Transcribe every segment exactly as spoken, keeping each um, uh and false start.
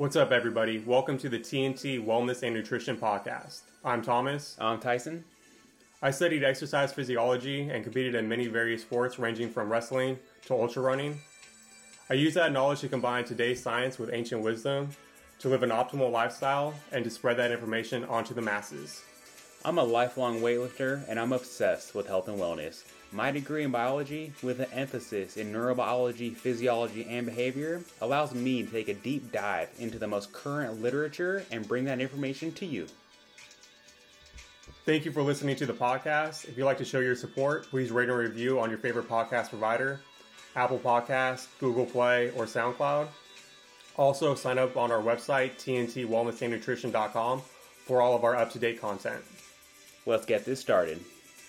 What's up, everybody? Welcome to the T N T Wellness and Nutrition Podcast. I'm Thomas. I'm Tyson. I studied exercise physiology and competed in many various sports ranging from wrestling to ultra running. I use that knowledge to combine today's science with ancient wisdom to live an optimal lifestyle and to spread that information onto the masses. I'm a lifelong weightlifter and I'm obsessed with health and wellness. My degree in biology, with an emphasis in neurobiology, physiology, and behavior, allows me to take a deep dive into the most current literature and bring that information to you. Thank you for listening to the podcast. If you'd like to show your support, please rate and review on your favorite podcast provider, Apple Podcasts, Google Play, or SoundCloud. Also, sign up on our website, T N T wellness and nutrition dot com, for all of our up-to-date content. Let's get this started.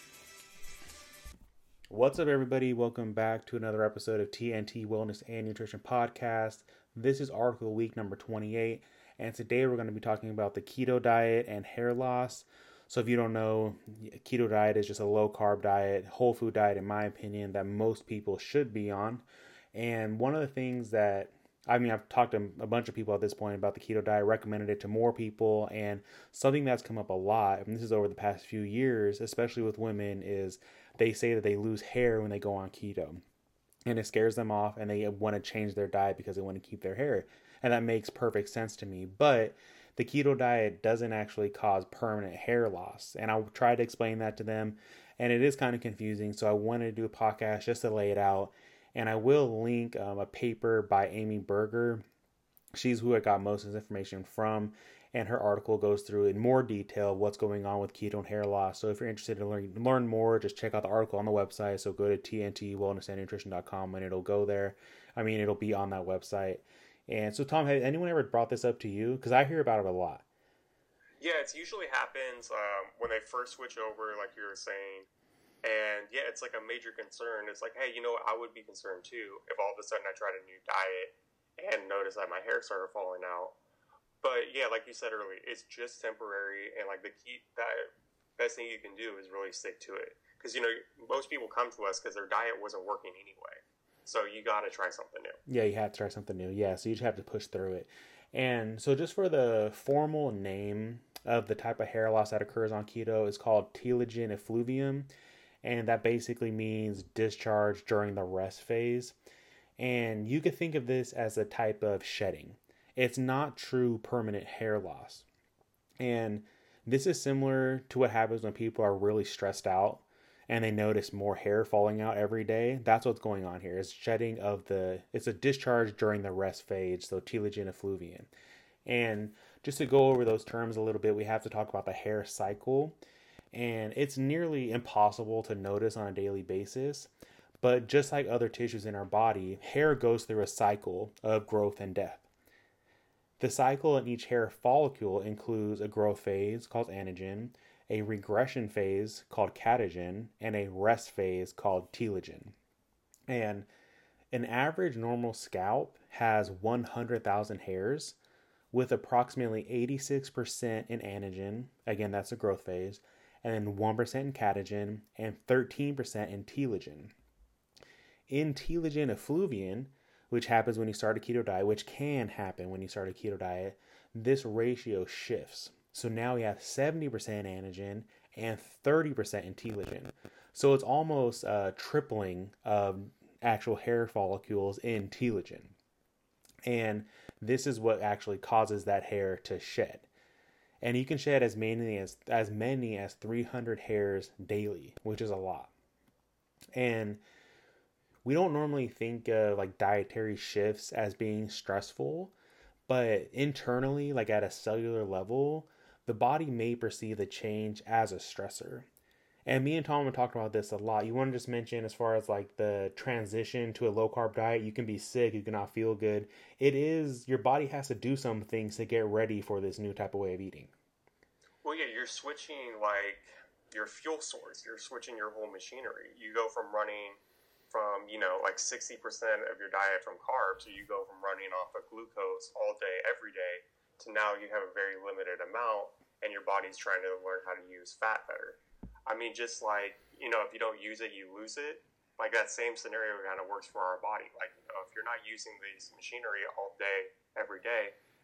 What's up, everybody? Welcome back to another episode of T N T Wellness and Nutrition Podcast. This is article week number twenty-eight, and today we're going to be talking about the keto diet and hair loss. So if you don't know, keto diet is just a low-carb diet, whole food diet, in my opinion, that most people should be on. And one of the things that, I mean, I've talked to a bunch of people at this point about the keto diet, recommended it to more people, and something that's come up a lot, and this is over the past few years, especially with women, is they say that they lose hair when they go on keto. And it scares them off, and they want to change their diet because they want to keep their hair. And that makes perfect sense to me. But the keto diet doesn't actually cause permanent hair loss. And I'll try to explain that to them. And it is kind of confusing. So I wanted to do a podcast just to lay it out. And I will link um, a paper by Amy Berger. She's who I got most of this information from. And her article goes through in more detail what's going on with keto and hair loss. So if you're interested in learn, learn more, just check out the article on the website. So go to T N T wellness and nutrition dot com and it'll go there. I mean, it'll be on that website. And so, Tom, has anyone ever brought this up to you? Because I hear about it a lot. Yeah, it usually happens um, when they first switch over, like you were saying. And yeah, it's like a major concern. It's like, hey, you know what? I would be concerned too if all of a sudden I tried a new diet and noticed that my hair started falling out. But yeah, like you said earlier, it's just temporary. And like the key, that best thing you can do is really stick to it. Because, you know, most people come to us because their diet wasn't working anyway. So you got to try something new. Yeah, you have to try something new. Yeah, so you just have to push through it. And so just for the formal name of the type of hair loss that occurs on keto is called telogen effluvium. And that basically means discharge during the rest phase. And you could think of this as a type of shedding. It's not true permanent hair loss. And this is similar to what happens when people are really stressed out and they notice more hair falling out every day. That's what's going on here. It's shedding of the, it's a discharge during the rest phase, so telogen effluvium. And just to go over those terms a little bit, we have to talk about the hair cycle. And it's nearly impossible to notice on a daily basis. But just like other tissues in our body, hair goes through a cycle of growth and death. The cycle in each hair follicle includes a growth phase called anagen, a regression phase called catagen, and a rest phase called telogen. And an average normal scalp has one hundred thousand hairs, with approximately eighty-six percent in anagen, again that's a growth phase, and then one percent in catagen, and thirteen percent in telogen. In telogen effluvium, which happens when you start a keto diet, which can happen when you start a keto diet, this ratio shifts. So now we have seventy percent anagen and thirty percent in telogen. So it's almost a tripling of actual hair follicles in telogen. And this is what actually causes that hair to shed. And you can shed as many as, as many as three hundred hairs daily, which is a lot. And we don't normally think of like dietary shifts as being stressful, but internally, like at a cellular level, the body may perceive the change as a stressor. And me and Tom have talked about this a lot. You want to just mention as far as like the transition to a low carb diet, you can be sick, you cannot feel good. It is, your body has to do some things to get ready for this new type of way of eating. Well, yeah, you're switching like your fuel source. You're switching your whole machinery. You go from running from, you know, like sixty percent of your diet from carbs, so you go from running off of glucose all day, every day, to now you have a very limited amount, and your body's trying to learn how to use fat better. I mean, just like, you know, if you don't use it, you lose it. Like that same scenario kind of works for our body. Like, you know, if you're not using this machinery all day, every day,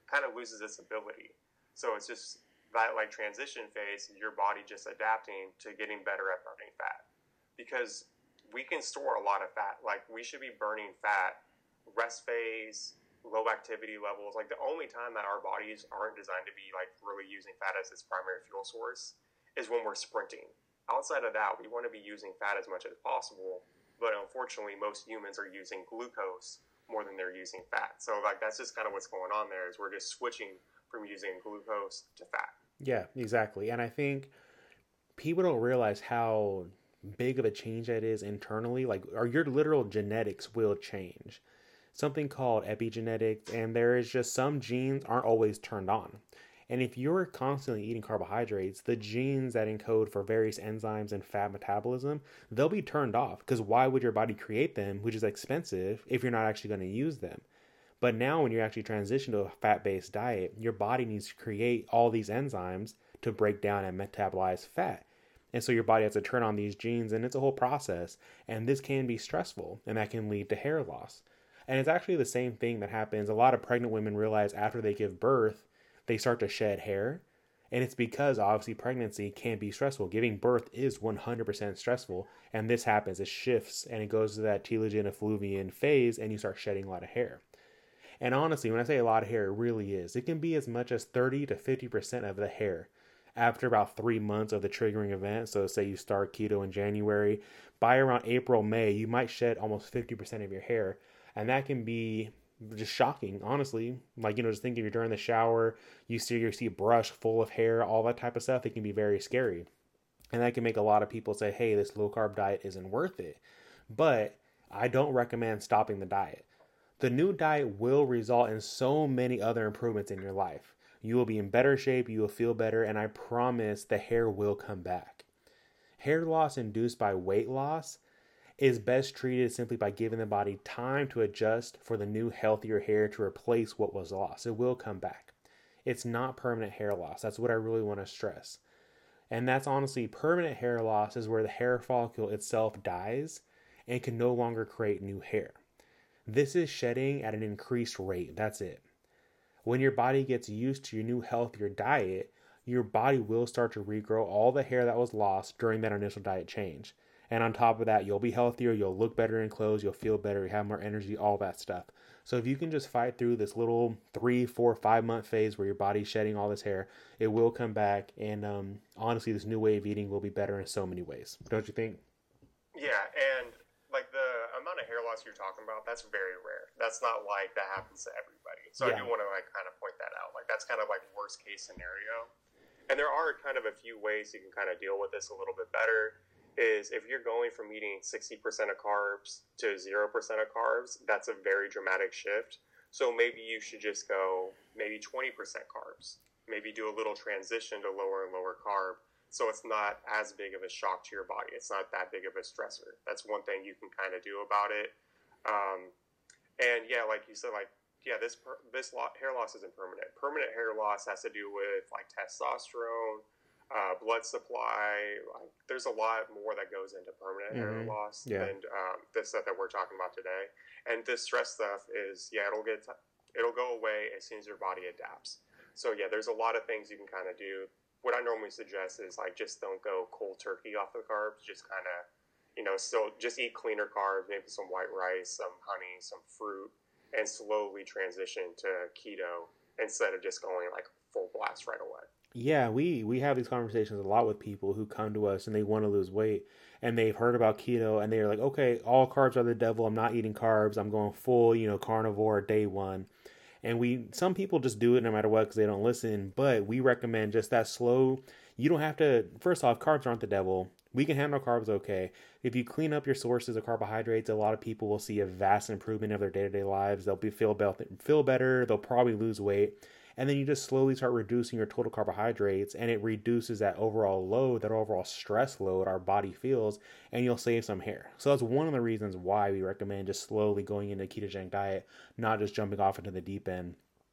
kind of loses its ability. So it's just that like transition phase, your body just adapting to getting better at burning fat, because we can store a lot of fat. Like we should be burning fat, rest phase, low activity levels. Like the only time that our bodies aren't designed to be like really using fat as its primary fuel source is when we're sprinting. Outside of that, we want to be using fat as much as possible, but unfortunately most humans are using glucose more than they're using fat. So like that's just kind of what's going on there, is we're just switching from using glucose to fat. Yeah, exactly. And I think people don't realize how big of a change that is internally. Like, or your literal genetics will change. Something called epigenetics, and there is just some genes aren't always turned on. And if you're constantly eating carbohydrates, the genes that encode for various enzymes and fat metabolism, they'll be turned off, because why would your body create them, which is expensive, if you're not actually going to use them? But now when you actually transition to a fat-based diet, your body needs to create all these enzymes to break down and metabolize fat. And so your body has to turn on these genes, and it's a whole process. And this can be stressful, and that can lead to hair loss. And it's actually the same thing that happens. A lot of pregnant women realize after they give birth, they start to shed hair. And it's because obviously pregnancy can be stressful. Giving birth is one hundred percent stressful. And this happens, it shifts, and it goes to that telogen effluvium phase, and you start shedding a lot of hair. And honestly, when I say a lot of hair, it really is. It can be as much as thirty to fifty percent of the hair after about three months of the triggering event. So say you start keto in January, by around April, May, you might shed almost fifty percent of your hair. And that can be just shocking, honestly. Like, you know, just think if you're during the shower, you see you see a brush full of hair, all that type of stuff, it can be very scary. And that can make a lot of people say, hey, this low carb diet isn't worth it. But I don't recommend stopping the diet. The new diet will result in so many other improvements in your life. You will be in better shape, you will feel better, and I promise the hair will come back. Hair loss induced by weight loss is best treated simply by giving the body time to adjust for the new healthier hair to replace what was lost. It will come back. It's not permanent hair loss. That's what I really want to stress. And that's honestly, permanent hair loss is where the hair follicle itself dies and can no longer create new hair. This is shedding at an increased rate. That's it. When your body gets used to your new healthier diet, your body will start to regrow all the hair that was lost during that initial diet change. And on top of that, you'll be healthier, you'll look better in clothes, you'll feel better, you have more energy, all that stuff. So if you can just fight through this little three, four, five month phase where your body's shedding all this hair, it will come back. And um, honestly, this new way of eating will be better in so many ways. Don't you think? Yeah, and like the amount of hair loss you're talking about, that's very rare. That's not like that happens to everybody. So yeah. I do want to like kind of point that out. Like that's kind of like worst case scenario. And there are kind of a few ways you can kind of deal with this a little bit better. Is if you're going from eating sixty percent of carbs to zero percent of carbs, that's a very dramatic shift. So maybe you should just go maybe twenty percent carbs. Maybe do a little transition to lower and lower carb, so it's not as big of a shock to your body. It's not that big of a stressor. That's one thing you can kind of do about it. Um, and yeah, like you said, like, yeah, this per, this lo- hair loss isn't permanent. Permanent hair loss has to do with like testosterone, uh, blood supply. Like, there's a lot more that goes into permanent mm-hmm. hair loss yeah. than um, this stuff that we're talking about today. And this stress stuff is, yeah, it'll get, t- it'll go away as soon as your body adapts. So yeah, there's a lot of things you can kind of do. What I normally suggest is like just don't go cold turkey off the carbs. Just kind of, you know, still just eat cleaner carbs, maybe some white rice, some honey, some fruit, and slowly transition to keto instead of just going like full blast right away. Yeah, we, we have these conversations a lot with people who come to us and they want to lose weight and they've heard about keto and they're like, okay, all carbs are the devil. I'm not eating carbs. I'm going full, you know, carnivore day one. And we, some people just do it no matter what because they don't listen. But we recommend just that slow. You don't have to, first off, carbs aren't the devil. We can handle carbs okay. If you clean up your sources of carbohydrates, a lot of people will see a vast improvement of their day-to-day lives. They'll be feel, be- feel better. They'll probably lose weight. And then you just slowly start reducing your total carbohydrates and it reduces that overall load, that overall stress load our body feels, and you'll save some hair. So that's one of the reasons why we recommend just slowly going into a ketogenic diet, not just jumping off into the deep end.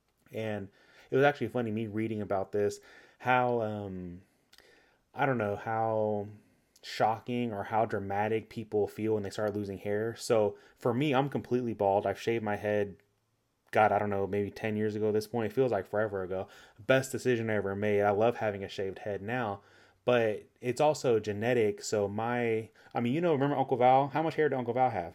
And it was actually funny, me reading about this, how, um, I don't know, how shocking or how dramatic people feel when they start losing hair. So for me, I'm completely bald. I've shaved my head God, I don't know, maybe ten years ago at this point. It feels like forever ago. Best decision I ever made. I love having a shaved head now, but it's also genetic. So my, I mean, you know, remember Uncle Val? How much hair did Uncle Val have?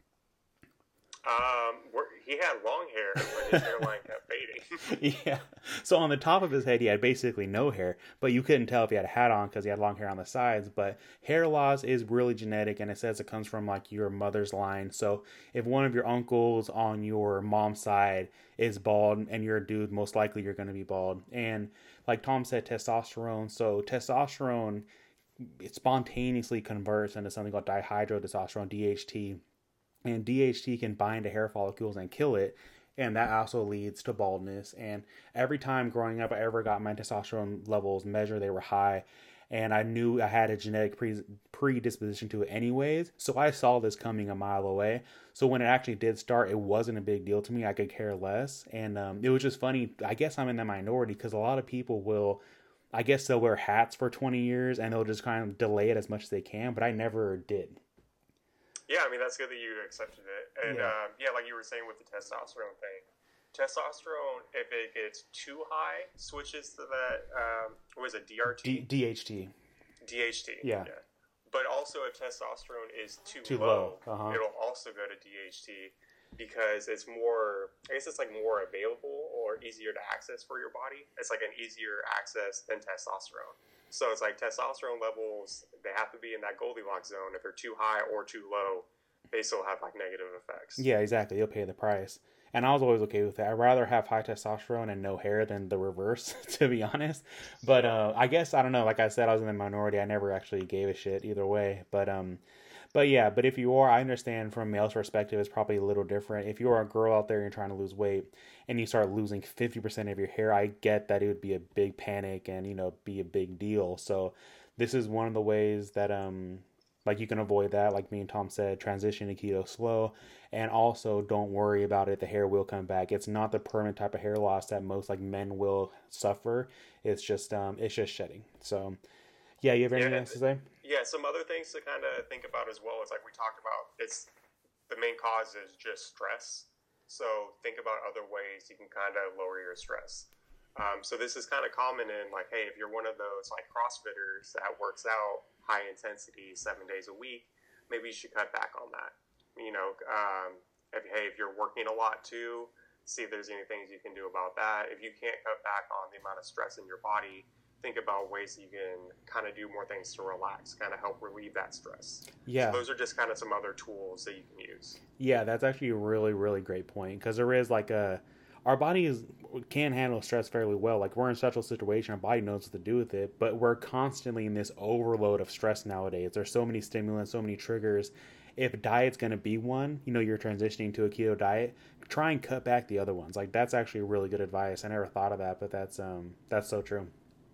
Um, we're, he had long hair, but his hairline kept fading. Yeah. So on the top of his head, he had basically no hair, but you couldn't tell if he had a hat on because he had long hair on the sides. But hair loss is really genetic, and it says it comes from like your mother's line. So if one of your uncles on your mom's side is bald and you're a dude, most likely you're going to be bald. And like Tom said, testosterone. So testosterone, it spontaneously converts into something called dihydrotestosterone, D H T. And D H T can bind to hair follicles and kill it. And that also leads to baldness. And every time growing up I ever got my testosterone levels measured, they were high. And I knew I had a genetic pre- predisposition to it anyways. So I saw this coming a mile away. So when it actually did start, it wasn't a big deal to me. I could care less. And um, it was just funny. I guess I'm in the minority because a lot of people will, I guess they'll wear hats for twenty years and they'll just kind of delay it as much as they can. But I never did. Yeah, I mean, that's good that you accepted it. And, yeah. Um, yeah, like you were saying with the testosterone thing, testosterone, if it gets too high, switches to that, um, what is it, D R T? D- DHT. D H T. Yeah. yeah. But also, if testosterone is too, too low, low. Uh-huh. it'll also go to D H T because it's more, I guess it's like more available or easier to access for your body. It's like an easier access than testosterone. So it's like testosterone levels, they have to be in that Goldilocks zone. If they're too high or too low, they still have like negative effects. Yeah, exactly. You'll pay the price. And I was always okay with that. I'd rather have high testosterone and no hair than the reverse, to be honest. But uh, I guess, I don't know, like I said, I was in the minority. I never actually gave a shit either way. But um, but yeah, but if you are, I understand from a male's perspective, it's probably a little different. If you're a girl out there and you're trying to lose weight and you start losing fifty percent of your hair, I get that it would be a big panic and, you know, be a big deal. So this is one of the ways that, um, like you can avoid that. Like me and Tom said, transition to keto slow, and also don't worry about it. The hair will come back. It's not the permanent type of hair loss that most like men will suffer. It's just, um, it's just shedding. So yeah, you have anything yeah, else to say? Yeah, some other things to kind of think about as well is like we talked about, it's the main cause is just stress. So think about other ways you can kind of lower your stress. Um, so this is kind of common in like, hey, if you're one of those like CrossFitters that works out high intensity seven days a week, maybe you should cut back on that. You know, um, if, hey, if you're working a lot too, see if there's any things you can do about that. If you can't cut back on the amount of stress in your body, think about ways you can kind of do more things to relax, kind of help relieve that stress. Yeah. So those are just kind of some other tools that you can use. Yeah, that's actually a really, really great point, because there is like a, our bodies can handle stress fairly well. Like we're in such a situation, our body knows what to do with it, but we're constantly in this overload of stress nowadays. There's so many stimulants, so many triggers. If diet's going to be one, you know, you're transitioning to a keto diet, try and cut back the other ones. Like that's actually really good advice. I never thought of that, but that's, um, that's so true.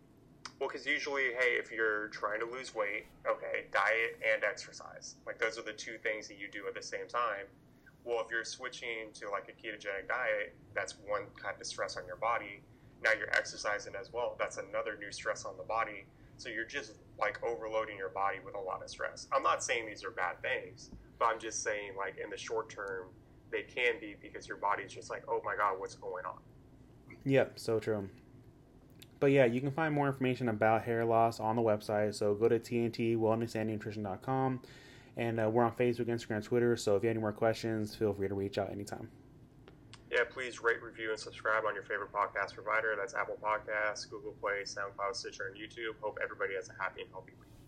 Well, because usually, hey, if you're trying to lose weight, okay, diet and exercise. Like, those are the two things that you do at the same time. Well, if you're switching to, like, a ketogenic diet, that's one kind of stress on your body. Now you're exercising as well. That's another new stress on the body. So you're just, like, overloading your body with a lot of stress. I'm not saying these are bad things, but I'm just saying, like, in the short term, they can be because your body's just like, oh, my God, what's going on? Yep, so true. But yeah, you can find more information about hair loss on the website. So go to T N T wellness and nutrition dot com. And uh, we're on Facebook, Instagram, Twitter. So if you have any more questions, feel free to reach out anytime. Yeah, please rate, review, and subscribe on your favorite podcast provider. That's Apple Podcasts, Google Play, SoundCloud, Stitcher, and YouTube. Hope everybody has a happy and healthy week.